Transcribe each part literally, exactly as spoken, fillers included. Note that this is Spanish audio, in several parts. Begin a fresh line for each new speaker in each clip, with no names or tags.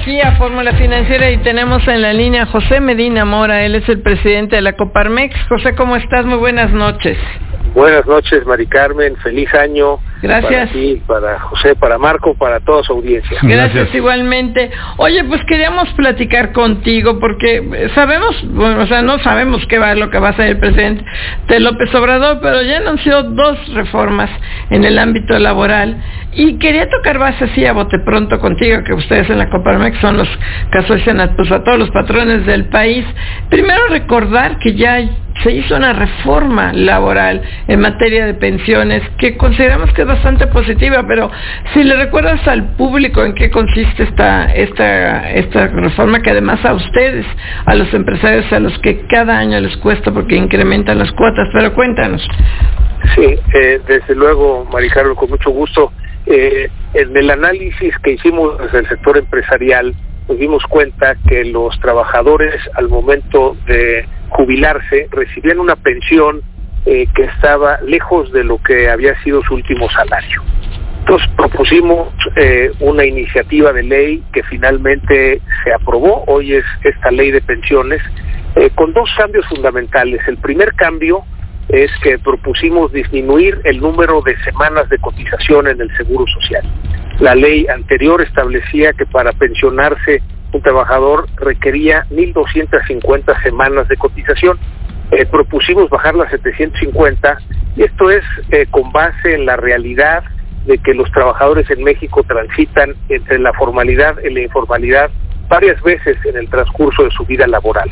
aquí a Fórmula Financiera y tenemos en la línea a José Medina Mora, él es el presidente de la Coparmex. José, ¿cómo estás? Muy buenas noches.
Buenas noches, Mari Carmen, feliz año.
Gracias.
Para ti, para José, para Marco, para toda su audiencia.
Gracias, Gracias igualmente. Oye, pues queríamos platicar contigo porque sabemos, bueno, o sea, no sabemos qué va lo que va a hacer el presidente de López Obrador, pero ya anunció dos reformas en el ámbito laboral y quería tocar base así a bote pronto contigo, que ustedes en la Coparmex son los que asocian pues, a todos los patrones del país. Primero recordar que ya se hizo una reforma laboral en materia de pensiones que consideramos que es bastante positiva, pero si le recuerdas al público en qué consiste esta esta esta reforma, que además a ustedes, a los empresarios, a los que cada año les cuesta porque incrementan las cuotas, pero cuéntanos.
Sí, eh, desde luego, Mari Carmen, con mucho gusto. Eh, en el análisis que hicimos desde el sector empresarial, nos dimos cuenta que los trabajadores al momento de jubilarse recibían una pensión eh, que estaba lejos de lo que había sido su último salario. Entonces propusimos eh, una iniciativa de ley que finalmente se aprobó. Hoy es esta ley de pensiones eh, con dos cambios fundamentales. El primer cambio es que propusimos disminuir el número de semanas de cotización en el Seguro Social. La ley anterior establecía que para pensionarse un trabajador requería mil doscientas cincuenta semanas de cotización. Eh, propusimos bajarla a setecientas cincuenta y esto es eh, con base en la realidad de que los trabajadores en México transitan entre la formalidad y la informalidad varias veces en el transcurso de su vida laboral.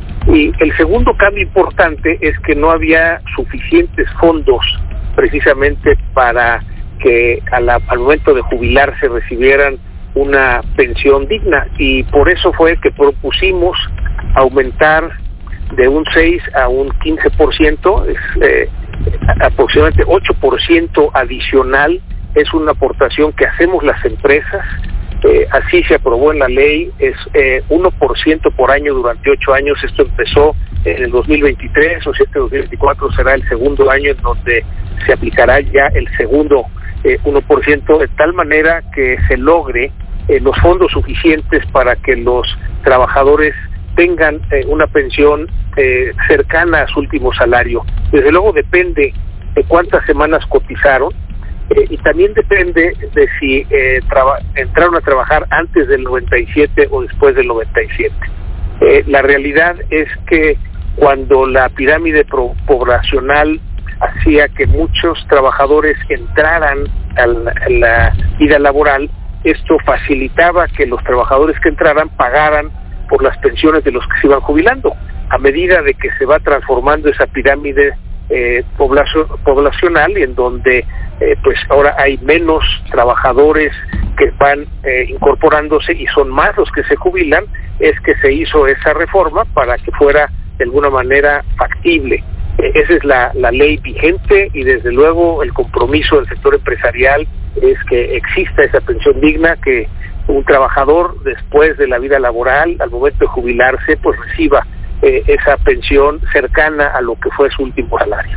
Y el segundo cambio importante es que no había suficientes fondos precisamente para que a la, al momento de jubilarse recibieran una pensión digna, y por eso fue que propusimos aumentar de un seis a un quince por ciento, es, eh, aproximadamente ocho por ciento adicional, es una aportación que hacemos las empresas. Eh, así se aprobó en la ley, es eh, uno por ciento por año durante ocho años. Esto empezó en el dos mil veintitrés, o sea, este dos mil veinticuatro será el segundo año en donde se aplicará ya el segundo eh, uno por ciento, de tal manera que se logre eh, los fondos suficientes para que los trabajadores tengan eh, una pensión eh, cercana a su último salario. Desde luego depende de cuántas semanas cotizaron, Eh, y también depende de si eh, traba, entraron a trabajar antes del noventa y siete o después del noventa y siete. Eh, la realidad es que cuando la pirámide pro- poblacional hacía que muchos trabajadores entraran a la, a la vida laboral, esto facilitaba que los trabajadores que entraran pagaran por las pensiones de los que se iban jubilando. A medida de que se va transformando esa pirámide eh, poblacio, poblacional, y en donde Eh, pues ahora hay menos trabajadores que van eh, incorporándose y son más los que se jubilan, es que se hizo esa reforma para que fuera de alguna manera factible. Eh, esa es la, la ley vigente, y desde luego el compromiso del sector empresarial es que exista esa pensión digna, que un trabajador después de la vida laboral, al momento de jubilarse, pues reciba eh, esa pensión cercana a lo que fue su último salario.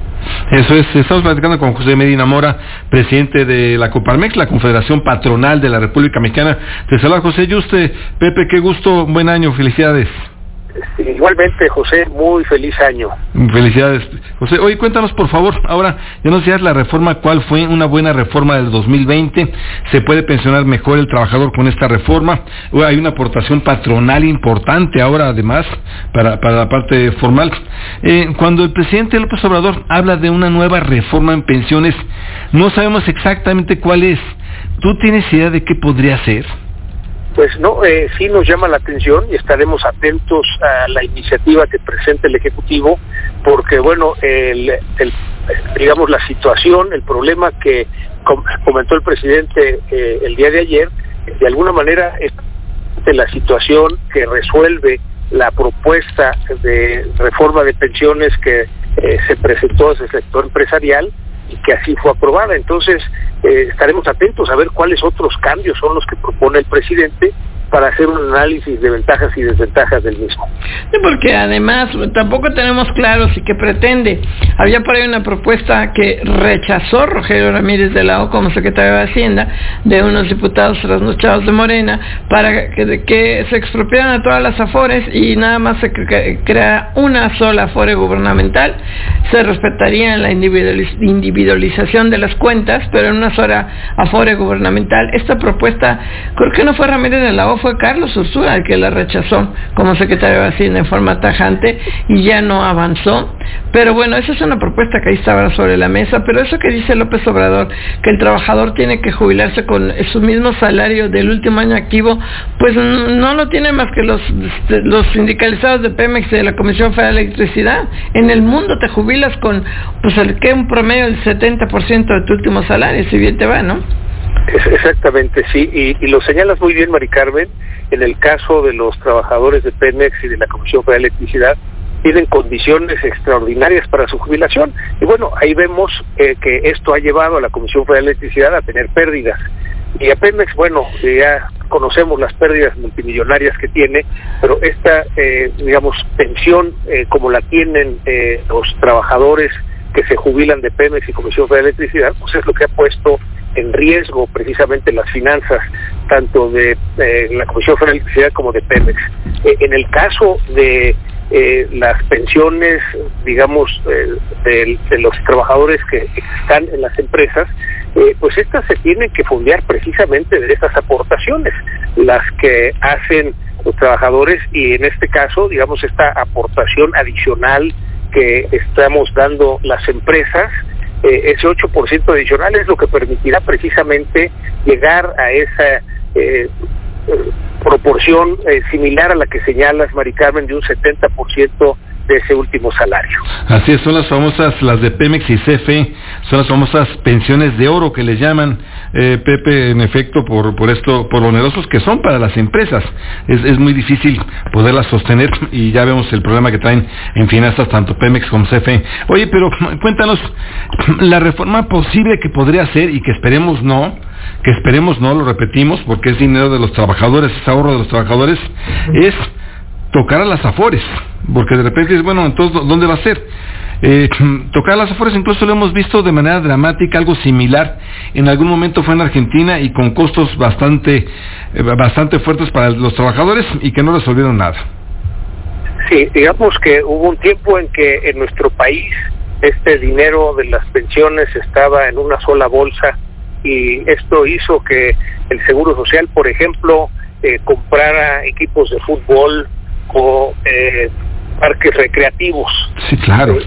Eso es, estamos platicando con José Medina Mora, presidente de la Coparmex, la Confederación Patronal de la República Mexicana. Te saluda José Yuste. Pepe, qué gusto, buen año, felicidades.
Igualmente, José, muy feliz año.
Felicidades, José. Oye, cuéntanos por favor, ahora ya nos decías la reforma, ¿cuál fue? Una buena reforma del dos mil veinte, se puede pensionar mejor el trabajador con esta reforma, hay una aportación patronal importante ahora además para, para la parte formal. Eh, cuando el presidente López Obrador habla de una nueva reforma en pensiones, no sabemos exactamente cuál es. ¿Tú tienes idea de qué podría ser?
Pues no, eh, sí nos llama la atención y estaremos atentos a la iniciativa que presente el Ejecutivo, porque bueno, el, el, digamos la situación, el problema que com- comentó el presidente eh, el día de ayer, de alguna manera es de la situación que resuelve la propuesta de reforma de pensiones que eh, se presentó desde el sector empresarial y que así fue aprobada. Entonces eh, estaremos atentos a ver cuáles otros cambios son los que propone el presidente para hacer un análisis de ventajas y desventajas del mismo.
Sí, porque además tampoco tenemos claro si qué pretende. Había por ahí una propuesta que rechazó Rogelio Ramírez de la O como secretario de Hacienda, de unos diputados trasnochados de Morena, para que, que se expropiaran a todas las afores y nada más se cre- crea una sola afore gubernamental. Se respetaría la individualiz- individualización de las cuentas, pero en una sola afore gubernamental. Esta propuesta, creo que no fue Ramírez de la O, fue Carlos Ursúa el que la rechazó como secretario de Hacienda en forma tajante y ya no avanzó. Pero bueno, esa es una propuesta que ahí estaba sobre la mesa, pero eso que dice López Obrador, que el trabajador tiene que jubilarse con su mismo salario del último año activo, pues no lo tienen más que los, los sindicalizados de Pemex y de la Comisión Federal de Electricidad. En el mundo te jubilas con, pues el que un promedio del setenta por ciento de tu último salario, si bien te va, ¿no?
Exactamente, sí, y, y lo señalas muy bien, Mari Carmen. En el caso de los trabajadores de Pemex y de la Comisión Federal de Electricidad, tienen condiciones extraordinarias para su jubilación, y bueno, ahí vemos eh, que esto ha llevado a la Comisión Federal de Electricidad a tener pérdidas, y a Pemex, bueno, ya conocemos las pérdidas multimillonarias que tiene, pero esta, eh, digamos, pensión eh, como la tienen eh, los trabajadores que se jubilan de Pemex y Comisión Federal de Electricidad, pues es lo que ha puesto en riesgo precisamente las finanzas tanto de eh, la Comisión Federal de Electricidad como de Pemex. Eh, en el caso de eh, las pensiones, digamos, eh, de, de los trabajadores que están en las empresas, eh, pues estas se tienen que fondear precisamente de estas aportaciones, las que hacen los trabajadores, y en este caso, digamos, esta aportación adicional que estamos dando las empresas, eh, ese ocho por ciento adicional es lo que permitirá precisamente llegar a esa eh, eh, proporción eh, similar a la que señalas, Mari Carmen, de un setenta por ciento de ese último salario.
Así es, son las famosas, las de Pemex y C F E, son las famosas pensiones de oro que les llaman, eh, Pepe, en efecto, por por esto, por lo onerosos que son para las empresas. Es, es muy difícil poderlas sostener, y ya vemos el problema que traen en finanzas tanto Pemex como C F E. Oye, pero cuéntanos, la reforma posible que podría ser, y que esperemos no, que esperemos no, lo repetimos, porque es dinero de los trabajadores, es ahorro de los trabajadores, es tocar a las afores, porque de repente dices, bueno, entonces, ¿dónde va a ser? Eh, tocar a las afores, incluso lo hemos visto de manera dramática, algo similar, en algún momento fue en Argentina, y con costos bastante, eh, bastante fuertes para los trabajadores, y que no resolvieron nada.
Sí, digamos que hubo un tiempo en que en nuestro país este dinero de las pensiones estaba en una sola bolsa, y esto hizo que el Seguro Social, por ejemplo, eh, comprara equipos de fútbol o eh, parques recreativos.
Sí, claro.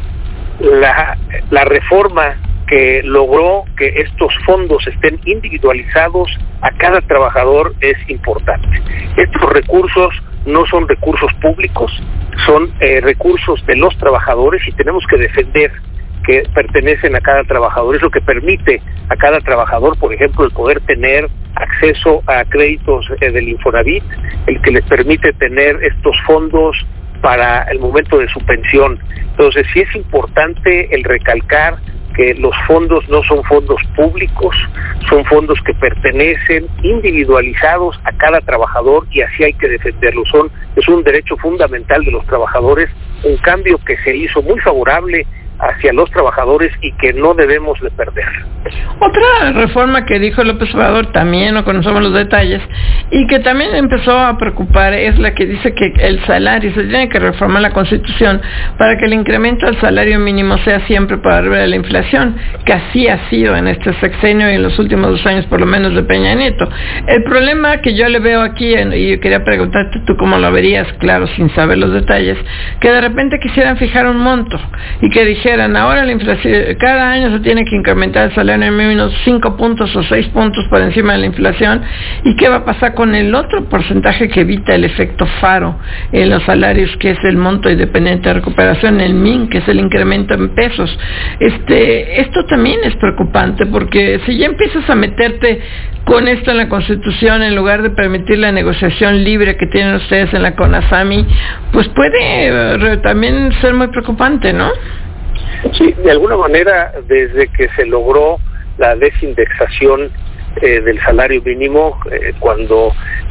La, la reforma que logró que estos fondos estén individualizados a cada trabajador es importante. Estos recursos no son recursos públicos, son eh, recursos de los trabajadores, y tenemos que defender que pertenecen a cada trabajador. Es lo que permite a cada trabajador, por ejemplo, el poder tener acceso a créditos eh, del Infonavit, el que les permite tener estos fondos para el momento de su pensión. Entonces, sí es importante el recalcar que los fondos no son fondos públicos, son fondos que pertenecen individualizados a cada trabajador, y así hay que defenderlos. Son, es un derecho fundamental de los trabajadores, un cambio que se hizo muy favorable hacia los trabajadores y que no debemos de perder.
Otra reforma que dijo López Obrador, también no conocemos los detalles, y que también empezó a preocupar, es la que dice que el salario, se tiene que reformar la Constitución para que el incremento del salario mínimo sea siempre por arriba de la inflación, que así ha sido en este sexenio y en los últimos dos años por lo menos de Peña Nieto. El problema que yo le veo aquí, y yo quería preguntarte tú cómo lo verías, claro, sin saber los detalles, que de repente quisieran fijar un monto y que dijeran, ahora la inflación, cada año se tiene que incrementar el salario mínimo cinco puntos o seis puntos por encima de la inflación, y qué va a pasar con el otro porcentaje que evita el efecto faro en los salarios, que es el monto independiente de recuperación, el M I N, que es el incremento en pesos. Este, esto también es preocupante, porque si ya empiezas a meterte con esto en la Constitución, en lugar de permitir la negociación libre que tienen ustedes en la CONASAMI, pues puede eh, también ser muy preocupante, ¿no?
Sí, de alguna manera, desde que se logró la desindexación eh, del salario mínimo, eh, cuando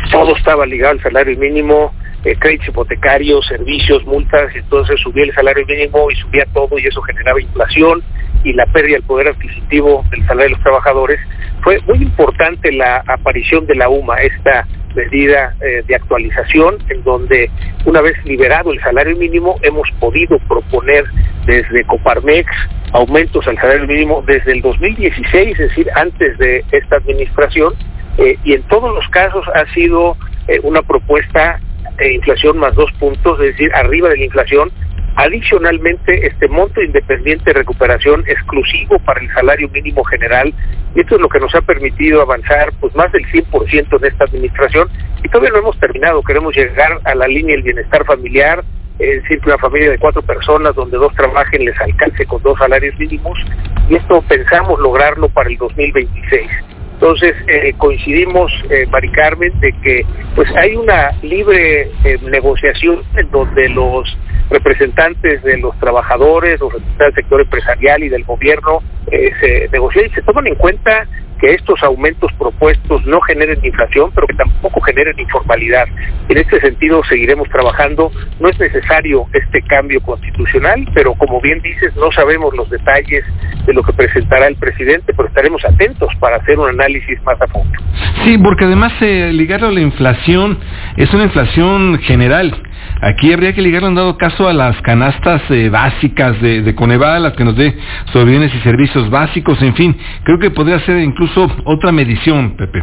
todo estaba ligado al salario mínimo, eh, créditos hipotecarios, servicios, multas, y entonces subía el salario mínimo y subía todo, y eso generaba inflación y la pérdida del poder adquisitivo del salario de los trabajadores. Fue muy importante la aparición de la U M A, esta medida eh, de actualización, en donde una vez liberado el salario mínimo hemos podido proponer desde Coparmex aumentos al salario mínimo desde el dos mil dieciséis, es decir, antes de esta administración, eh, y en todos los casos ha sido eh, una propuesta de inflación más dos puntos, es decir, arriba de la inflación. Adicionalmente, este monto independiente de recuperación exclusivo para el salario mínimo general, y esto es lo que nos ha permitido avanzar pues más del cien por ciento en esta administración, y todavía no hemos terminado. Queremos llegar a la línea del bienestar familiar, es decir, que una familia de cuatro personas donde dos trabajen les alcance con dos salarios mínimos, y esto pensamos lograrlo para el dos mil veintiséis. Entonces eh, coincidimos, eh, Mari Carmen, de que pues hay una libre eh, negociación en donde los representantes de los trabajadores, los representantes del sector empresarial y del gobierno eh, se negocian y se toman en cuenta que estos aumentos propuestos no generen inflación, pero que tampoco generen informalidad. En este sentido seguiremos trabajando. No es necesario este cambio constitucional, pero como bien dices, no sabemos los detalles de lo que presentará el presidente, pero estaremos atentos para hacer un análisis más a fondo.
Sí, porque además eh, ligarlo a la inflación es una inflación general. Aquí habría que ligarlo en dado caso a las canastas eh, básicas de, de Coneval, las que nos dé sobre bienes y servicios básicos, en fin, creo que podría ser incluso otra medición, Pepe.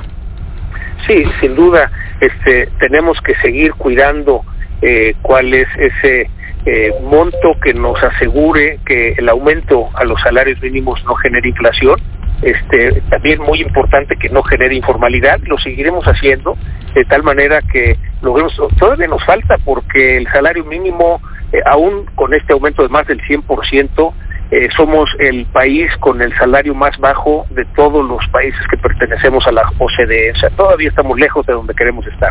Sí, sin duda, este, tenemos que seguir cuidando eh, cuál es ese eh, monto que nos asegure que el aumento a los salarios mínimos no genere inflación. Este, también muy importante que no genere informalidad. Lo seguiremos haciendo de tal manera que logremos. Todavía nos falta, porque el salario mínimo, eh, aún con este aumento de más del cien por ciento, eh, somos el país con el salario más bajo de todos los países que pertenecemos a la O C D E. O sea, todavía estamos lejos de donde queremos estar.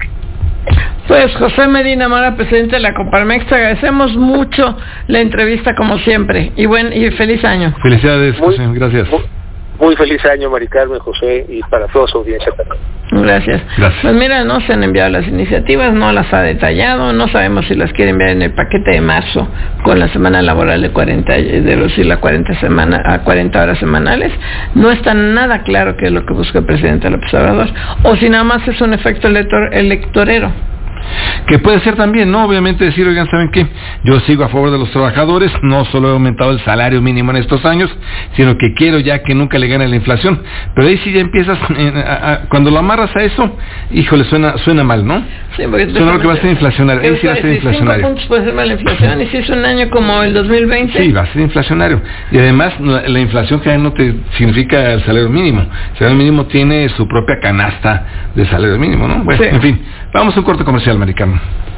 Pues José Medina Mora, presidente de la Coparmex, te agradecemos mucho la entrevista como siempre, y buen y feliz año.
Felicidades,
muy,
José, gracias.
Muy, Muy feliz año, Mari Carmen, José, y para toda su audiencia también.
Gracias. Gracias. Pues mira, no se han enviado las iniciativas, no las ha detallado, no sabemos si las quiere enviar en el paquete de marzo con la semana laboral de cuarenta, de reducir la cuarenta semana a cuarenta horas semanales. No está nada claro qué es lo que busca el presidente López Obrador, o si nada más es un efecto elector, electorero.
Que puede ser también, ¿no? Obviamente decir, oigan, ¿saben qué? Yo sigo a favor de los trabajadores, no solo he aumentado el salario mínimo en estos años, sino que quiero ya que nunca le gane la inflación. Pero ahí sí ya empiezas, eh, a, a, cuando lo amarras a eso, híjole, suena suena mal, ¿no?
Sí, porque
suena lo que va a ser inflacionario, ahí sí va a ser inflacionario.
Puntos puede ser la inflación, y si es un año como el dos mil veinte.
Sí, va a ser inflacionario. Y además, la, la inflación que no te significa el salario mínimo. El salario mínimo tiene su propia canasta de salario mínimo, ¿no? Bueno, sí. En fin, vamos a un corte comercial, Mari Carmen.